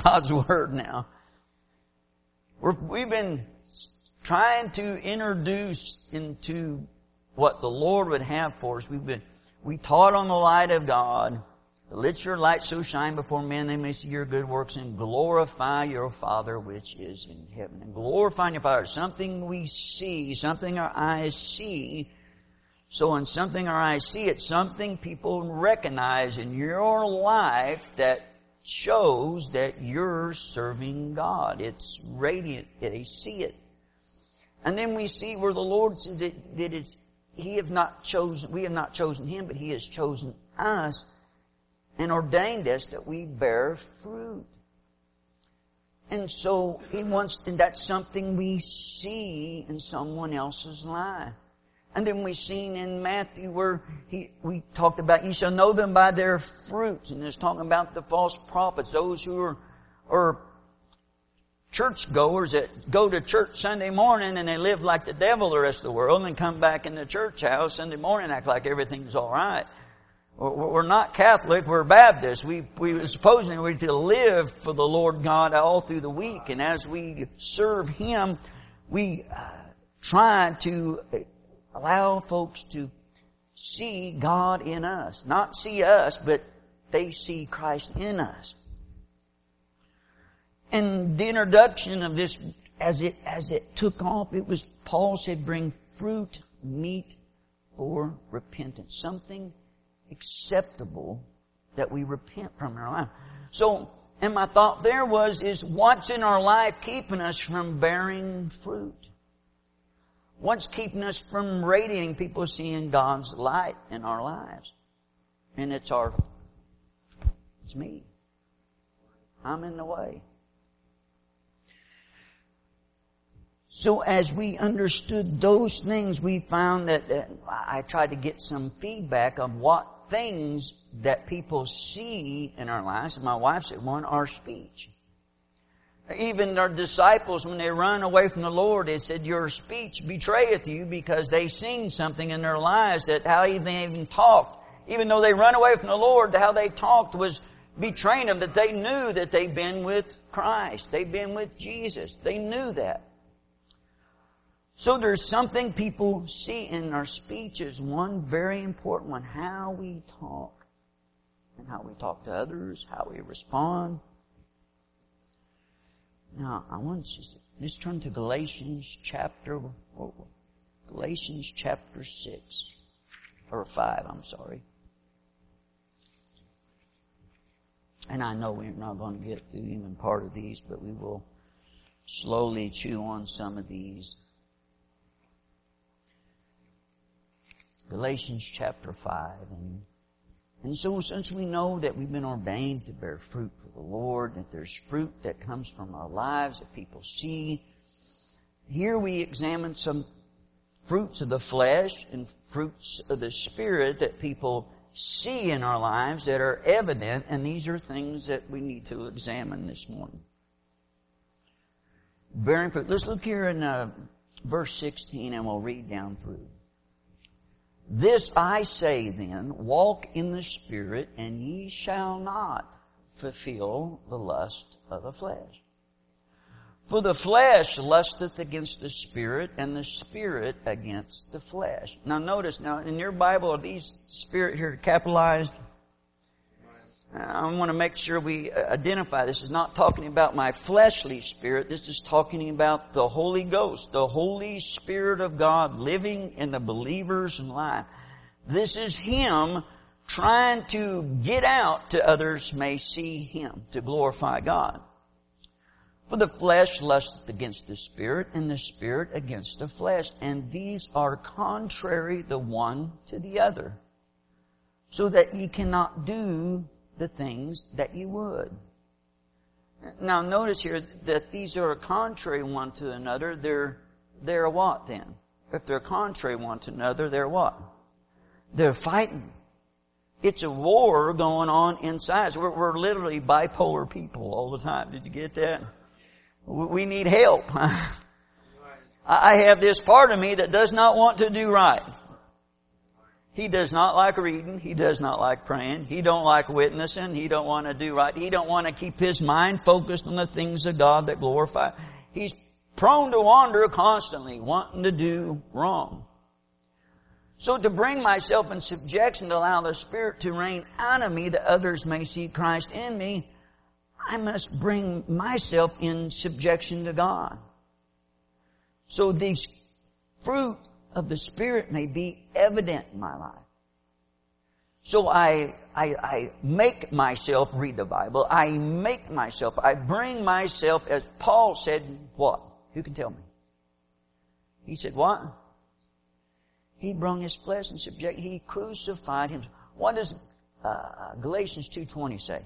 God's Word now. We've been trying to introduce into what the Lord would have for us. We taught on the light of God. Let your light so shine before men they may see your good works and glorify your Father which is in heaven. And glorifying your Father, something we see, something our eyes see. So in something our eyes see, it's something people recognize in your life that shows that you're serving God. It's radiant. They see it. And then we see where the Lord says that we have not chosen Him, but He has chosen us and ordained us that we bear fruit. And so He wants, and that's something we see in someone else's life. And then we've seen in Matthew where we talked about, you shall know them by their fruits. And it's talking about the false prophets, those who are churchgoers that go to church Sunday morning and they live like the devil the rest of the world and come back in the church house Sunday morning and act like everything's all right. We're not Catholic, we're Baptist. We supposedly we're to live for the Lord God all through the week. And as we serve Him, we try to allow folks to see God in us. Not see us, but they see Christ in us. And the introduction of this, as it took off, it was, Paul said, bring fruit, meet for repentance. Something acceptable that we repent from in our life. So, and my thought there is what's in our life keeping us from bearing fruit? What's keeping us from radiating people seeing God's light in our lives? And it's me. I'm in the way. So as we understood those things, we found that I tried to get some feedback on what things that people see in our lives. And my wife said, one, our speech. Even our disciples, when they run away from the Lord, they said, your speech betrayeth you, because they seen something in their lives that how they even talked. Even though they run away from the Lord, how they talked was betraying them, that they knew that they'd been with Christ. They'd been with Jesus. They knew that. So there's something people see in our speech is one very important one. How we talk. And how we talk to others. How we respond. Now, I want you to let's turn to Galatians chapter 6. Or 5, I'm sorry. And I know we're not going to get through even part of these, but we will slowly chew on some of these. Galatians chapter 5. And so since we know that we've been ordained to bear fruit for the Lord, that there's fruit that comes from our lives that people see, here we examine some fruits of the flesh and fruits of the Spirit that people see in our lives that are evident, and these are things that we need to examine this morning. Bearing fruit. Let's look here in verse 16 and we'll read down through. This I say then, walk in the Spirit, and ye shall not fulfill the lust of the flesh. For the flesh lusteth against the Spirit, and the Spirit against the flesh. Now notice, in your Bible, are these Spirit here capitalized? I want to make sure we identify this is not talking about my fleshly spirit. This is talking about the Holy Ghost, the Holy Spirit of God living in the believer's life. This is Him trying to get out to others may see Him, to glorify God. For the flesh lusteth against the Spirit, and the Spirit against the flesh. And these are contrary the one to the other, so that ye cannot do the things that you would. Now notice here that these are contrary one to another. They're what then? If they're contrary one to another, they're what? They're fighting. It's a war going on inside. So we're literally bipolar people all the time. Did you get that? We need help. I have this part of me that does not want to do right. He does not like reading. He does not like praying. He don't like witnessing. He don't want to do right. He don't want to keep his mind focused on the things of God that glorify. He's prone to wander constantly, wanting to do wrong. So to bring myself in subjection, to allow the Spirit to reign out of me that others may see Christ in me, I must bring myself in subjection to God. So these fruit of the Spirit may be evident in my life. So I make myself read the Bible. I bring myself, as Paul said, what? Who can tell me? He said what? He brought his flesh in subjection. He crucified him. What does Galatians 2:20 say?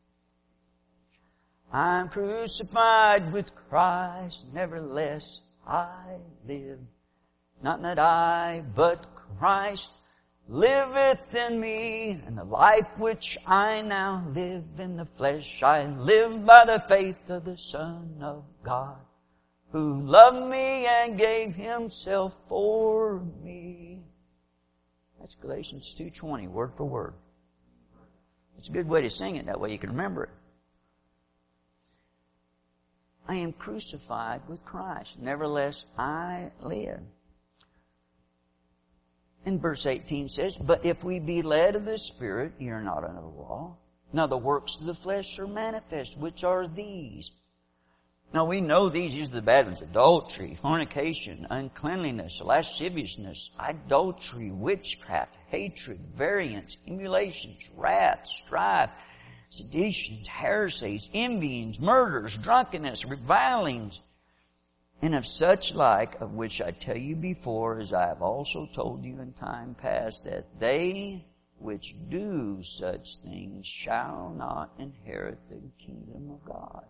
I'm crucified with Christ, nevertheless I live. Not that I, but Christ liveth in me, and the life which I now live in the flesh, I live by the faith of the Son of God, who loved me and gave himself for me. That's Galatians 2:20, word for word. It's a good way to sing it, that way you can remember it. I am crucified with Christ, nevertheless I live. And verse 18 says, but if we be led of the Spirit, ye are not under the law. Now the works of the flesh are manifest, which are these. Now we know these are the bad ones: adultery, fornication, uncleanliness, lasciviousness, idolatry, witchcraft, hatred, variance, emulations, wrath, strife, seditions, heresies, envyings, murders, drunkenness, revilings, and of such like, of which I tell you before, as I have also told you in time past, that they which do such things shall not inherit the kingdom of God.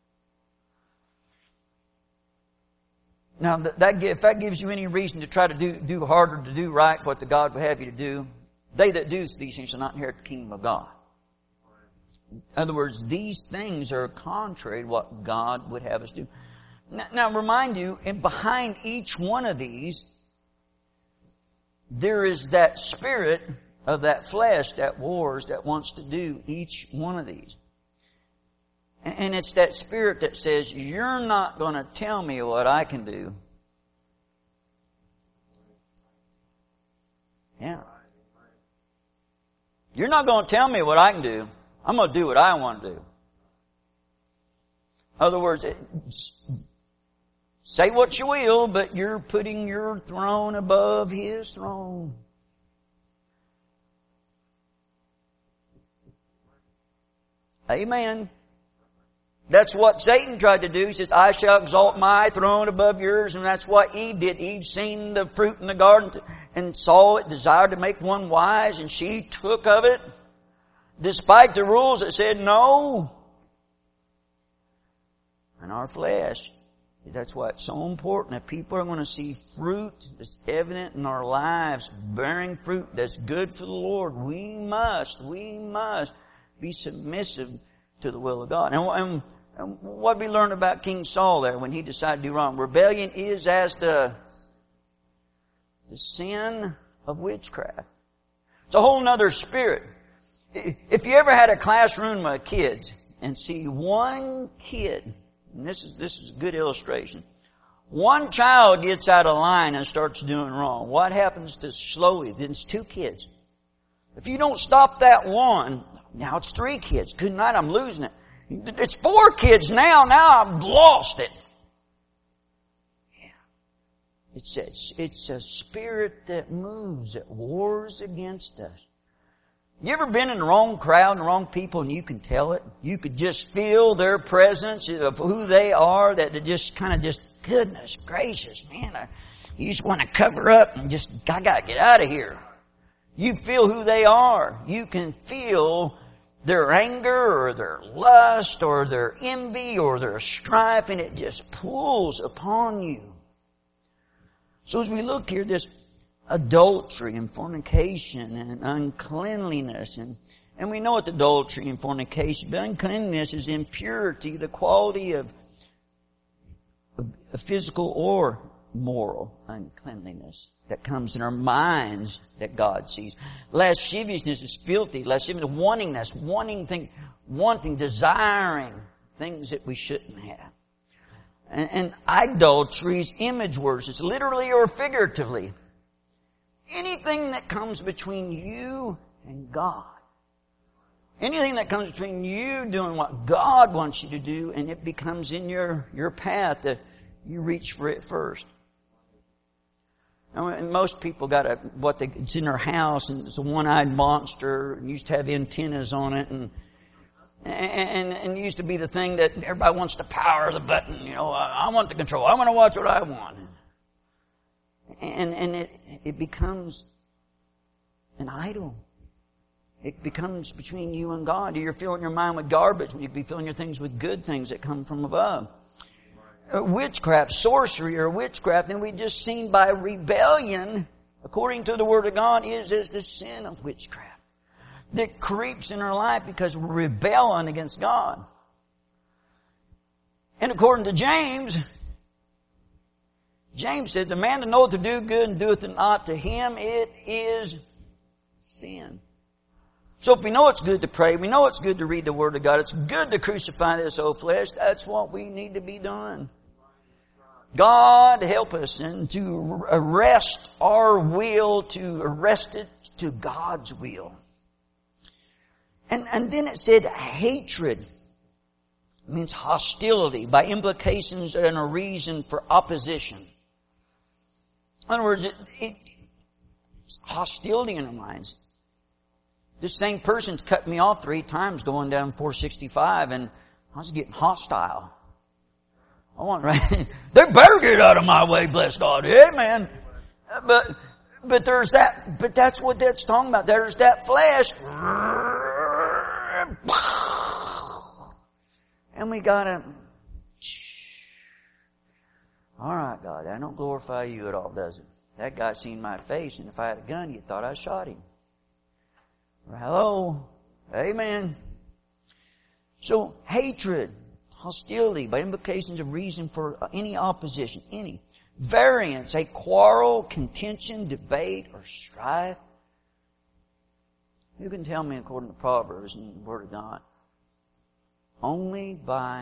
Now, if that gives you any reason to try to do harder, to do right, what the God would have you to do, they that do these things shall not inherit the kingdom of God. In other words, these things are contrary to what God would have us do. Now remind you, and behind each one of these, there is that spirit of that flesh that wars, that wants to do each one of these. And it's that spirit that says, you're not going to tell me what I can do. Yeah. You're not going to tell me what I can do. I'm going to do what I want to do. In other words, say what you will, but you're putting your throne above his throne. Amen. That's what Satan tried to do. He says, I shall exalt my throne above yours. And that's what Eve did. Eve seen the fruit in the garden and saw it, desired to make one wise, and she took of it, despite the rules that said no. And our flesh, that's why it's so important that people are going to see fruit that's evident in our lives, bearing fruit that's good for the Lord. We must be submissive to the will of God. And what we learned about King Saul there when he decided to do wrong. Rebellion is as the sin of witchcraft. It's a whole nother spirit. If you ever had a classroom of kids and see one kid, and this is a good illustration, one child gets out of line and starts doing wrong, what happens to slowly? Then it's two kids. If you don't stop that one, now it's three kids. Good night, I'm losing it. It's four kids now. Now I've lost it. Yeah. It's a spirit that moves, that wars against us. You ever been in the wrong crowd and the wrong people and you can tell it? You could just feel their presence of who they are, that they just kind of just, goodness gracious, man, you just want to cover up and just, I got to get out of here. You feel who they are. You can feel their anger or their lust or their envy or their strife, and it just pulls upon you. So as we look here, this adultery and fornication and uncleanliness, and we know what adultery and fornication, but uncleanliness is impurity, the quality of physical or moral uncleanliness that comes in our minds that God sees. Lasciviousness is filthy. Lasciviousness, wanting, desiring things that we shouldn't have. And idolatry is image worship, literally or figuratively. Anything that comes between you and God. Anything that comes between you doing what God wants you to do and it becomes in your path that you reach for it first. And most people got it's in their house and it's a one-eyed monster and used to have antennas on it and it used to be the thing that everybody wants to power the button. You know, I want the control. I want to watch what I want. And it becomes an idol. It becomes between you and God. You're filling your mind with garbage when you be filling your things with good things that come from above. Witchcraft, sorcery or witchcraft, and we just seen by rebellion, according to the Word of God, is the sin of witchcraft that creeps in our life because we're rebelling against God. And according to James says, a man that knoweth to do good and doeth it not, to him it is sin. So if we know it's good to pray, we know it's good to read the Word of God, it's good to crucify this old flesh, that's what we need to be doing. God help us and to arrest our will, to arrest it to God's will. And then it said hatred. It means hostility, by implications and a reason for opposition. In other words, it's hostility in our minds. This same person's cut me off 3 times going down 465 and I was getting hostile. I want, right? They better get out of my way, bless God. Amen. But there's that, but that's what that's talking about. There's that flesh. And we gotta, alright God, that don't glorify you at all, does it? That guy seen my face and if I had a gun, you thought I shot him. Hello? Amen. So, hatred, hostility, by implications of reason for any opposition, any. Variance, a quarrel, contention, debate, or strife. You can tell me according to Proverbs and the Word of God. Only by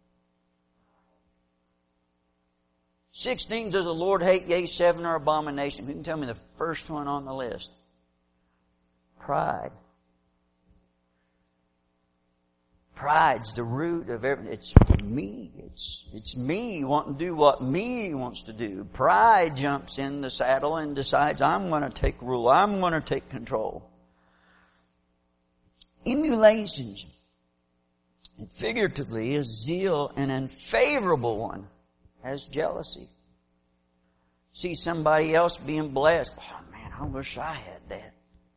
6 things does the Lord hate, yea, 7 are abomination. You can tell me the first one on the list. Pride. Pride's the root of everything. It's me. It's me wanting to do what me wants to do. Pride jumps in the saddle and decides, I'm going to take rule. I'm going to take control. Emulations. And figuratively is zeal, an unfavorable one as jealousy. See somebody else being blessed. Oh man, I wish I had that.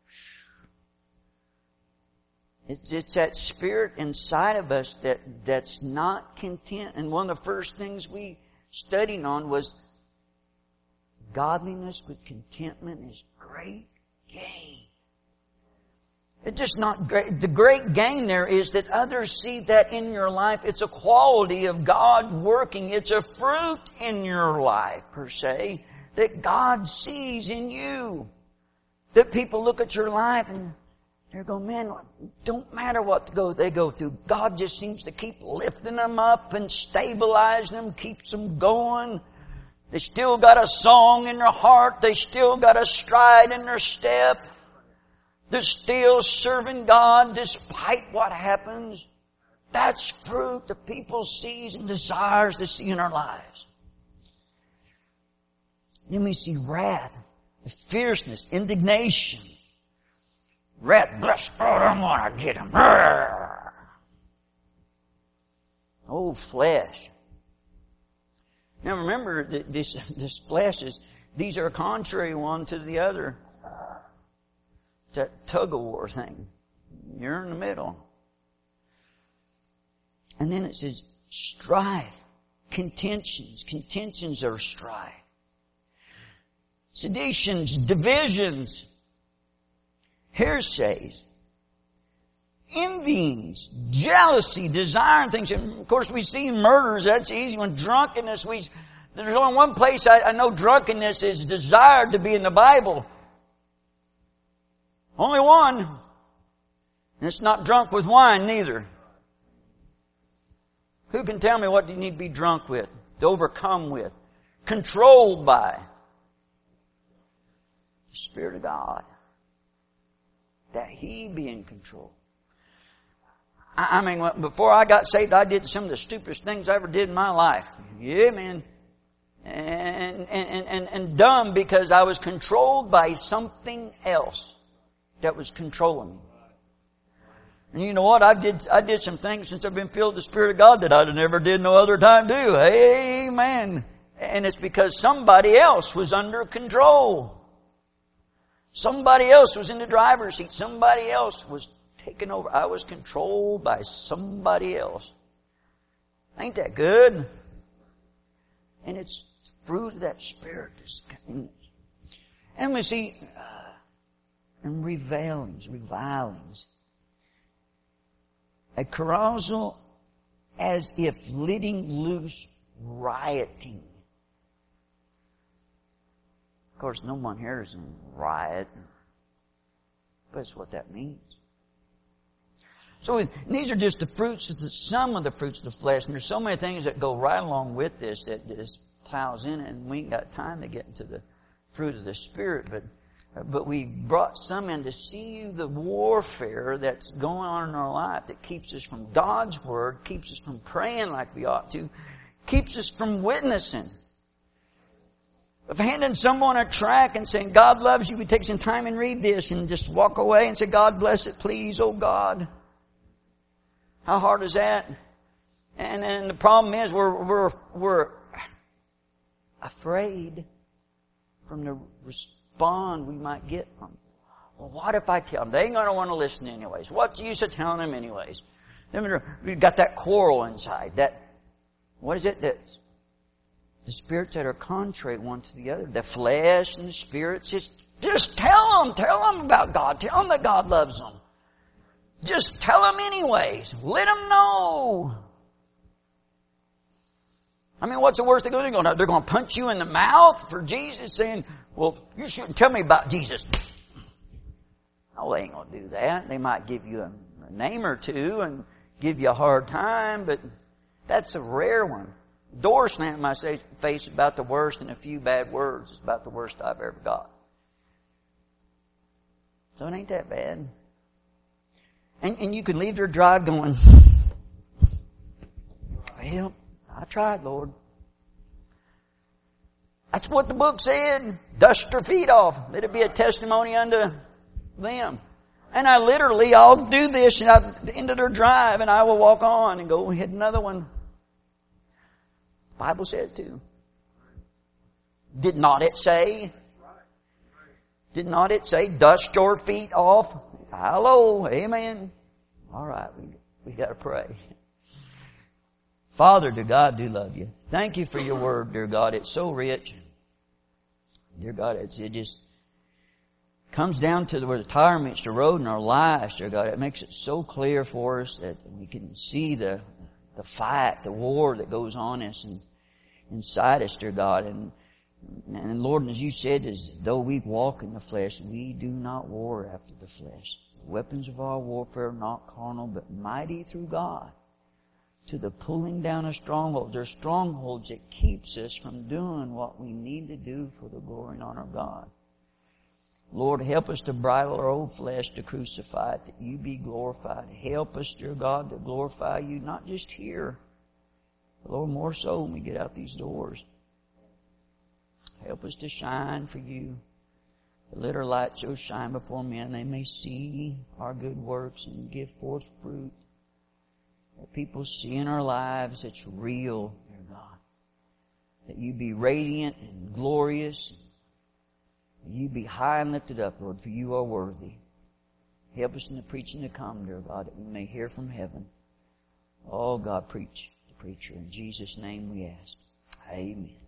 It's that spirit inside of us that's not content. And one of the first things we studied on was godliness with contentment is great gain. It's just not great. The great gain there is that others see that in your life. It's a quality of God working. It's a fruit in your life, per se, that God sees in you. That people look at your life and they're going, man, don't matter what they go through. God just seems to keep lifting them up and stabilizing them, keeps them going. They still got a song in their heart. They still got a stride in their step. They're still serving God despite what happens. That's fruit that people sees and desires to see in our lives. Then we see wrath, fierceness, indignation. Wrath, bless God, I'm gonna get him. Oh, flesh. Now remember, this flesh these are a contrary one to the other. That tug-of-war thing. You're in the middle. And then it says strife, contentions. Contentions are strife. Seditions, divisions, heresies, envyings, jealousy, desiring things. And of course, we see murders. That's easy. When drunkenness, There's only one place I know drunkenness is desired to be in the Bible. Only one. And it's not drunk with wine neither. Who can tell me what you need to be drunk with, to overcome with, controlled by? The Spirit of God. That He be in control. I mean, before I got saved, I did some of the stupidest things I ever did in my life. Yeah, man. And dumb because I was controlled by something else that was controlling me. And you know what? I did some things since I've been filled with the Spirit of God that I never did no other time do. Amen. And it's because somebody else was under control. Somebody else was in the driver's seat. Somebody else was taking over. I was controlled by somebody else. Ain't that good? And it's fruit of that Spirit. And we see, and revilings. A carousal as if letting loose rioting. Of course, no one here is in riot. But it's what that means. So these are just the fruits of some of the fruits of the flesh. And there's so many things that go right along with this that just plows in it. And we ain't got time to get into the fruit of the Spirit. But we brought some in to see the warfare that's going on in our life that keeps us from God's Word, keeps us from praying like we ought to, keeps us from witnessing. Of handing someone a tract and saying, God loves you, we take some time and read this and just walk away and say, God bless it, please, oh God. How hard is that? And the problem is we're afraid from the bond we might get from them. Well, what if I tell them? They ain't going to want to listen anyways. What's the use of telling them anyways? We've got that quarrel inside. What is it? That the spirits that are contrary one to the other. The flesh and the spirits. Just tell them. Tell them about God. Tell them that God loves them. Just tell them anyways. Let them know. I mean, what's the worst they're going to do? They're going to punch you in the mouth for Jesus saying, well, you shouldn't tell me about Jesus. No, they ain't going to do that. They might give you a name or two and give you a hard time, but that's a rare one. Door slam in my face about the worst and a few bad words. It's about the worst I've ever got. So it ain't that bad. And you can leave their drive going, well, I tried, Lord. That's what the book said. Dust your feet off. Let it be a testimony unto them. And I'll do this and at the end of their drive and I will walk on and go hit another one. The Bible said to. Did not it say, dust your feet off? Hello, amen. All right, we got to pray. Father, dear God, do love you. Thank you for your word, dear God. It's so rich. Dear God, it just comes down to where the tire meets the road in our lives, dear God. It makes it so clear for us that we can see the fight, the war that goes on inside us, dear God. And Lord, as you said, as though we walk in the flesh, we do not war after the flesh. The weapons of our warfare are not carnal, but mighty through God to the pulling down of strongholds. There are strongholds that keeps us from doing what we need to do for the glory and honor of God. Lord, help us to bridle our old flesh, to crucify it, that you be glorified. Help us, dear God, to glorify you, not just here, but Lord, more so when we get out these doors. Help us to shine for you. Let our light so shine before men, they may see our good works and give forth fruit. That people see in our lives it's real, dear God. That you be radiant and glorious. That you be high and lifted up, Lord, for you are worthy. Help us in the preaching to come, dear God, that we may hear from heaven. Oh God, preach the preacher. In Jesus' name we ask. Amen.